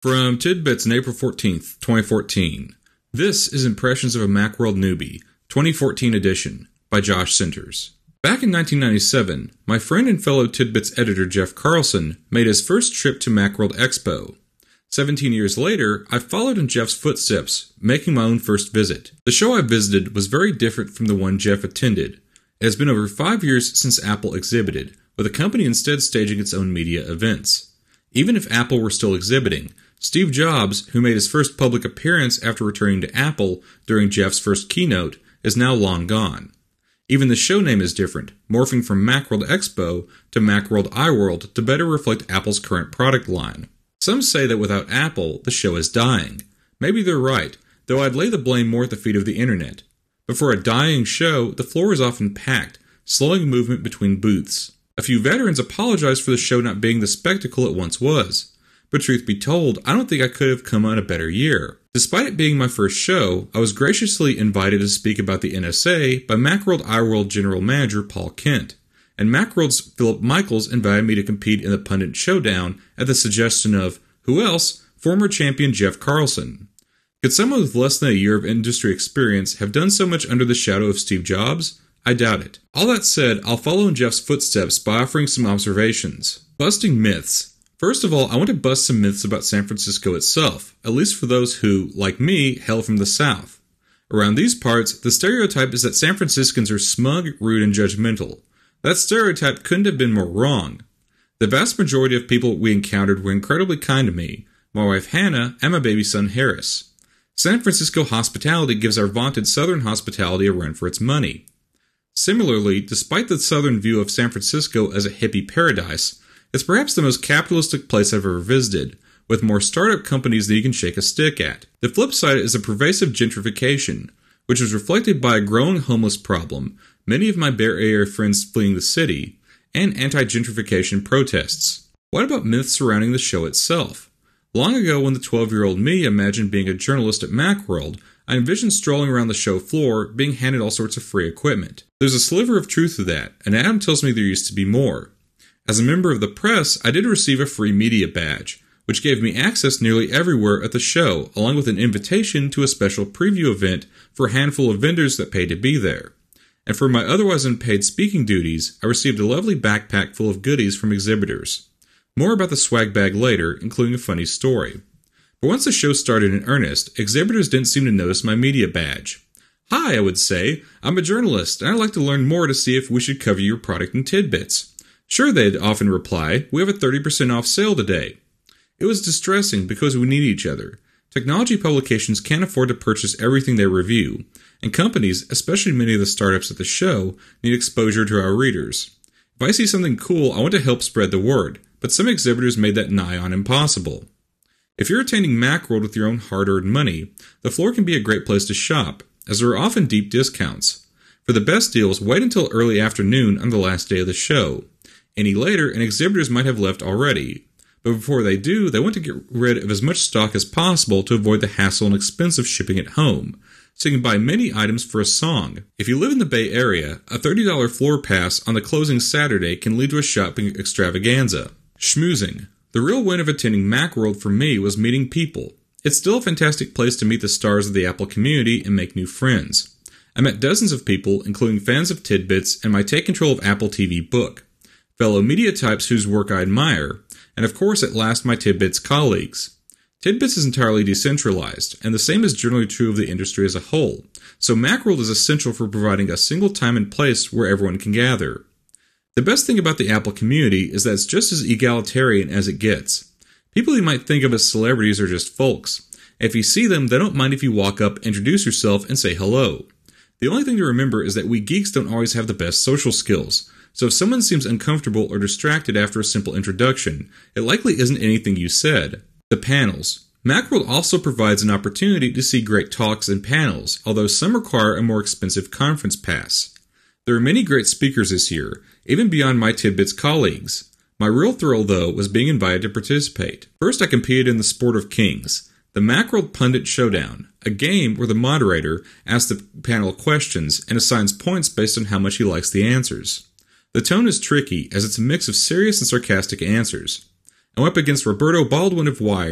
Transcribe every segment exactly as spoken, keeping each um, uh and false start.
From Tidbits on April fourteenth, twenty fourteen. This is Impressions of a Macworld Newbie, twenty fourteen edition, by Josh Centers. Back in nineteen ninety-seven, my friend and fellow Tidbits editor Jeff Carlson made his first trip to Macworld Expo. Seventeen years later, I followed in Jeff's footsteps, making my own first visit. The show I visited was very different from the one Jeff attended. It has been over five years since Apple exhibited, with the company instead staging its own media events. Even if Apple were still exhibiting, Steve Jobs, who made his first public appearance after returning to Apple during Jeff's first keynote, is now long gone. Even the show name is different, morphing from Macworld Expo to Macworld iWorld to better reflect Apple's current product line. Some say that without Apple, the show is dying. Maybe they're right, though I'd lay the blame more at the feet of the internet. But for a dying show, the floor is often packed, slowing movement between booths. A few veterans apologized for the show not being the spectacle it once was. But truth be told, I don't think I could have come on a better year. Despite it being my first show, I was graciously invited to speak about the N S A by Macworld iWorld General Manager Paul Kent, and Macworld's Philip Michaels invited me to compete in the Pundit Showdown at the suggestion of, who else, former champion Jeff Carlson. Could someone with less than a year of industry experience have done so much under the shadow of Steve Jobs? I doubt it. All that said, I'll follow in Jeff's footsteps by offering some observations. Busting myths. First of all, I want to bust some myths about San Francisco itself, at least for those who, like me, hail from the South. Around these parts, the stereotype is that San Franciscans are smug, rude, and judgmental. That stereotype couldn't have been more wrong. The vast majority of people we encountered were incredibly kind to me, my wife Hannah, and my baby son Harris. San Francisco hospitality gives our vaunted Southern hospitality a run for its money. Similarly, despite the Southern view of San Francisco as a hippie paradise, it's perhaps the most capitalistic place I've ever visited, with more startup companies than you can shake a stick at. The flip side is a pervasive gentrification, which was reflected by a growing homeless problem, many of my Bay Area friends fleeing the city, and anti-gentrification protests. What about myths surrounding the show itself? Long ago, when the twelve-year-old me imagined being a journalist at Macworld, I envisioned strolling around the show floor, being handed all sorts of free equipment. There's a sliver of truth to that, and Adam tells me there used to be more. As a member of the press, I did receive a free media badge, which gave me access nearly everywhere at the show, along with an invitation to a special preview event for a handful of vendors that paid to be there. And for my otherwise unpaid speaking duties, I received a lovely backpack full of goodies from exhibitors. More about the swag bag later, including a funny story. But once the show started in earnest, exhibitors didn't seem to notice my media badge. Hi, I would say, I'm a journalist, and I'd like to learn more to see if we should cover your product in tidbits. Sure, they'd often reply, we have a thirty percent off sale today. It was distressing because we need each other. Technology publications can't afford to purchase everything they review, and companies, especially many of the startups at the show, need exposure to our readers. If I see something cool, I want to help spread the word, but some exhibitors made that nigh on impossible. If you're attending Macworld with your own hard-earned money, the floor can be a great place to shop, as there are often deep discounts. For the best deals, wait until early afternoon on the last day of the show. Any later, and exhibitors might have left already. But before they do, they want to get rid of as much stock as possible to avoid the hassle and expense of shipping it home, so you can buy many items for a song. If you live in the Bay Area, a thirty dollars floor pass on the closing Saturday can lead to a shopping extravaganza. Schmoozing. The real win of attending Macworld for me was meeting people. It's still a fantastic place to meet the stars of the Apple community and make new friends. I met dozens of people, including fans of Tidbits and my Take Control of Apple T V book, fellow media types whose work I admire, and of course at last my Tidbits colleagues. Tidbits is entirely decentralized, and the same is generally true of the industry as a whole, so Macworld is essential for providing a single time and place where everyone can gather. The best thing about the Apple community is that it's just as egalitarian as it gets. People you might think of as celebrities are just folks. If you see them, they don't mind if you walk up, introduce yourself, and say hello. The only thing to remember is that we geeks don't always have the best social skills, so if someone seems uncomfortable or distracted after a simple introduction, it likely isn't anything you said. The panels. Macworld also provides an opportunity to see great talks and panels, although some require a more expensive conference pass. There are many great speakers this year, even beyond my Tidbits colleagues. My real thrill, though, was being invited to participate. First, I competed in the Sport of Kings, the Macworld Pundit Showdown, a game where the moderator asks the panel questions and assigns points based on how much he likes the answers. The tone is tricky, as it's a mix of serious and sarcastic answers. I went up against Roberto Baldwin of Wired,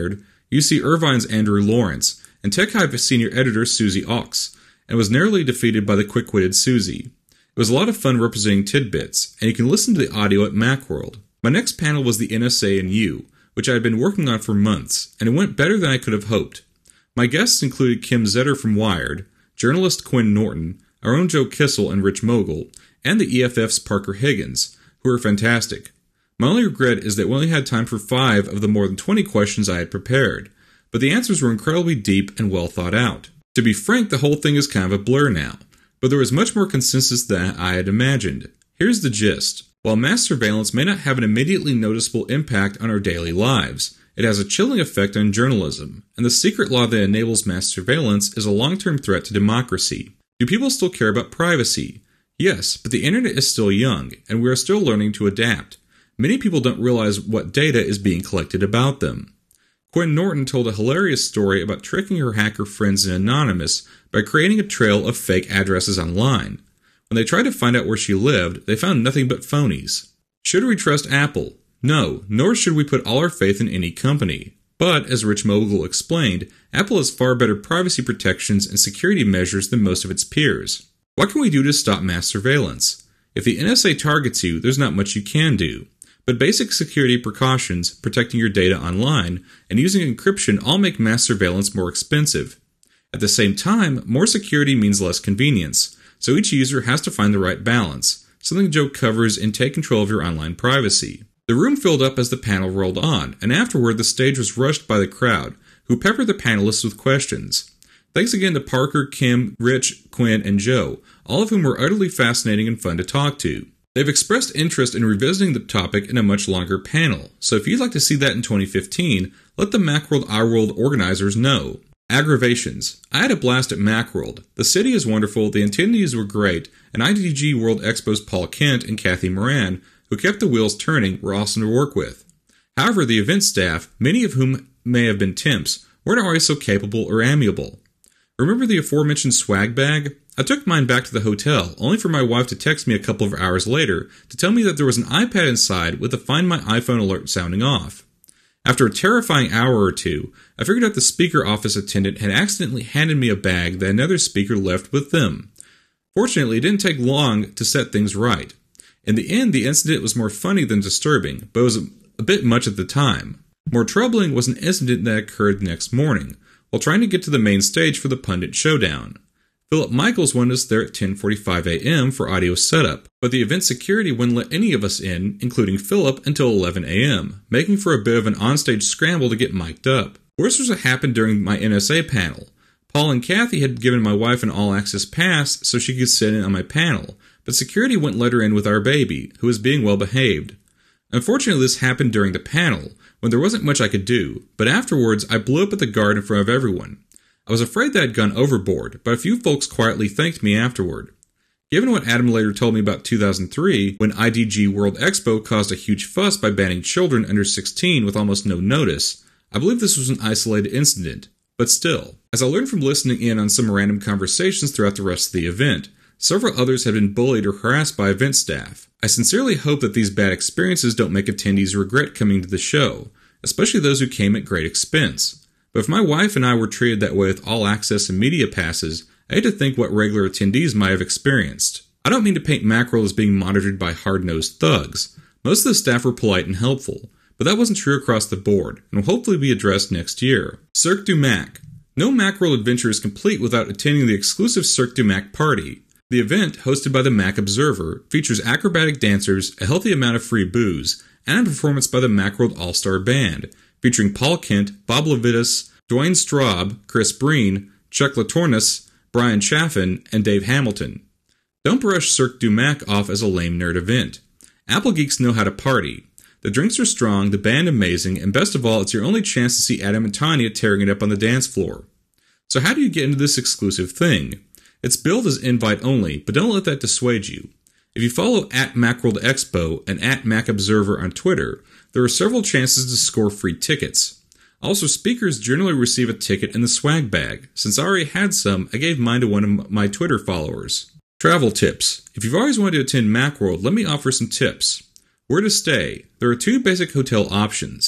U C Irvine's Andrew Lawrence, and Tech Hive senior editor Susie Ochs, and was narrowly defeated by the quick-witted Susie. It was a lot of fun representing Tidbits, and you can listen to the audio at Macworld. My next panel was the N S A and You, which I had been working on for months, and it went better than I could have hoped. My guests included Kim Zetter from Wired, journalist Quinn Norton, our own Joe Kissel and Rich Mogul, and the E F F's Parker Higgins, who were fantastic. My only regret is that we only had time for five of the more than twenty questions I had prepared, but the answers were incredibly deep and well thought out. To be frank, the whole thing is kind of a blur now, but there was much more consensus than I had imagined. Here's the gist. While mass surveillance may not have an immediately noticeable impact on our daily lives, it has a chilling effect on journalism, and the secret law that enables mass surveillance is a long-term threat to democracy. Do people still care about privacy? Yes, but the internet is still young, and we are still learning to adapt. Many people don't realize what data is being collected about them. Quinn Norton told a hilarious story about tricking her hacker friends in Anonymous by creating a trail of fake addresses online. When they tried to find out where she lived, they found nothing but phonies. Should we trust Apple? No, nor should we put all our faith in any company. But, as Rich Mogul explained, Apple has far better privacy protections and security measures than most of its peers. What can we do to stop mass surveillance? If the N S A targets you, there's not much you can do. But basic security precautions, protecting your data online, and using encryption all make mass surveillance more expensive. At the same time, more security means less convenience, so each user has to find the right balance, something Joe covers in Take Control of Your Online Privacy. The room filled up as the panel rolled on, and afterward the stage was rushed by the crowd, who peppered the panelists with questions. Thanks again to Parker, Kim, Rich, Quinn, and Joe, all of whom were utterly fascinating and fun to talk to. They've expressed interest in revisiting the topic in a much longer panel, so if you'd like to see that in twenty fifteen, let the Macworld Our World organizers know. Aggravations. I had a blast at Macworld. The city is wonderful, the attendees were great, and I D G World Expo's Paul Kent and Kathy Moran, who kept the wheels turning, were awesome to work with. However, the event staff, many of whom may have been temps, weren't always so capable or amiable. Remember the aforementioned swag bag? I took mine back to the hotel, only for my wife to text me a couple of hours later to tell me that there was an iPad inside with the Find My iPhone alert sounding off. After a terrifying hour or two, I figured out the speaker office attendant had accidentally handed me a bag that another speaker left with them. Fortunately, it didn't take long to set things right. In the end, the incident was more funny than disturbing, but it was a bit much at the time. More troubling was an incident that occurred the next morning, while trying to get to the main stage for the pundit showdown. Philip Michaels wanted us there at ten forty-five a.m. for audio setup, but the event security wouldn't let any of us in, including Philip, until eleven a.m., making for a bit of an onstage scramble to get mic'd up. Worse was what happened during my N S A panel. Paul and Kathy had given my wife an all-access pass so she could sit in on my panel, but security wouldn't let her in with our baby, who was being well behaved. Unfortunately, this happened during the panel, when there wasn't much I could do, but afterwards I blew up at the guard in front of everyone. I was afraid that I'd gone overboard, but a few folks quietly thanked me afterward. Given what Adam later told me about two thousand three, when I D G World Expo caused a huge fuss by banning children under sixteen with almost no notice, I believe this was an isolated incident. But still, as I learned from listening in on some random conversations throughout the rest of the event, several others had been bullied or harassed by event staff. I sincerely hope that these bad experiences don't make attendees regret coming to the show, especially those who came at great expense. But if my wife and I were treated that way with all access and media passes, I hate to think what regular attendees might have experienced. I don't mean to paint Macworld as being monitored by hard-nosed thugs. Most of the staff were polite and helpful, but that wasn't true across the board, and will hopefully be addressed next year. Cirque du Mac. No Macworld adventure is complete without attending the exclusive Cirque du Mac party. The event, hosted by the Mac Observer, features acrobatic dancers, a healthy amount of free booze, and a performance by the Macworld All-Star Band, featuring Paul Kent, Bob Levitas, Dwayne Straub, Chris Breen, Chuck Latornis, Brian Chaffin, and Dave Hamilton. Don't brush Cirque du Mac off as a lame nerd event. Apple geeks know how to party. The drinks are strong, the band amazing, and best of all, it's your only chance to see Adam and Tanya tearing it up on the dance floor. So how do you get into this exclusive thing? It's billed as invite only, but don't let that dissuade you. If you follow at Macworld Expo and at Mac Observer on Twitter, there are several chances to score free tickets. Also, speakers generally receive a ticket in the swag bag. Since I already had some, I gave mine to one of my Twitter followers. Travel tips. If you've always wanted to attend Macworld, let me offer some tips. Where to stay? There are two basic hotel options. If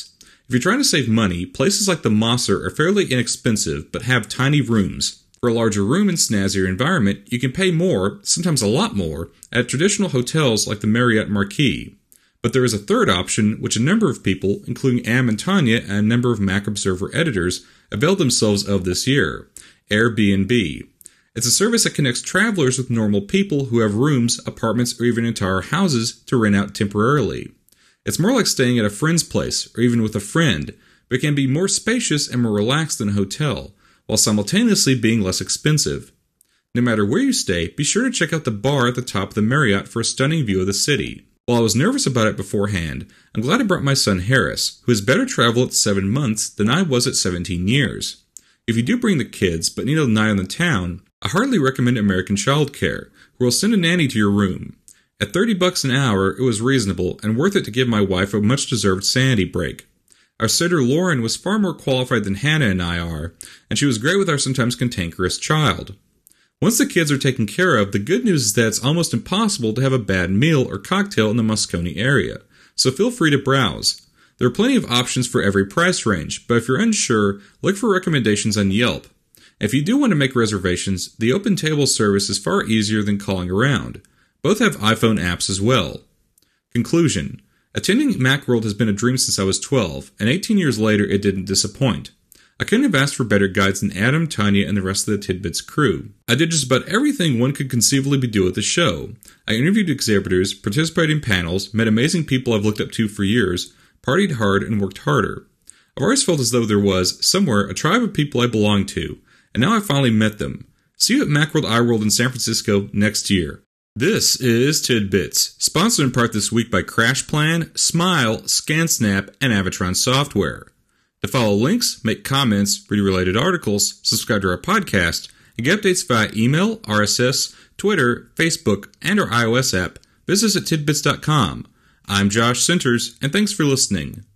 If you're trying to save money, places like the Mosser are fairly inexpensive but have tiny rooms. For a larger room and snazzier environment, you can pay more, sometimes a lot more, at traditional hotels like the Marriott Marquis. But there is a third option, which a number of people, including Am and Tanya and a number of Mac Observer editors, availed themselves of this year: Airbnb. It's a service that connects travelers with normal people who have rooms, apartments, or even entire houses to rent out temporarily. It's more like staying at a friend's place, or even with a friend, but it can be more spacious and more relaxed than a hotel, while simultaneously being less expensive. No matter where you stay, be sure to check out the bar at the top of the Marriott for a stunning view of the city. While I was nervous about it beforehand, I'm glad I brought my son Harris, who has better travel at seven months than I was at seventeen years. If you do bring the kids, but need a night on the town, I heartily recommend American Child Care, who will send a nanny to your room. At thirty bucks an hour, it was reasonable and worth it to give my wife a much-deserved sanity break. Our sitter Lauren was far more qualified than Hannah and I are, and she was great with our sometimes cantankerous child. Once the kids are taken care of, the good news is that it's almost impossible to have a bad meal or cocktail in the Moscone area, so feel free to browse. There are plenty of options for every price range, but if you're unsure, look for recommendations on Yelp. If you do want to make reservations, the Open Table service is far easier than calling around. Both have iPhone apps as well. Conclusion. Attending Macworld has been a dream since I was twelve, and eighteen years later it didn't disappoint. I couldn't have asked for better guides than Adam, Tanya, and the rest of the Tidbits crew. I did just about everything one could conceivably be doing at the show. I interviewed exhibitors, participated in panels, met amazing people I've looked up to for years, partied hard, and worked harder. I've always felt as though there was, somewhere, a tribe of people I belonged to, and now I finally met them. See you at Macworld iWorld in San Francisco next year. This is Tidbits, sponsored in part this week by CrashPlan, Smile, ScanSnap, and Avatron Software. To follow links, make comments, read related articles, subscribe to our podcast, and get updates via email, R S S, Twitter, Facebook, and our iOS app, visit us at tidbits dot com. I'm Josh Centers, and thanks for listening.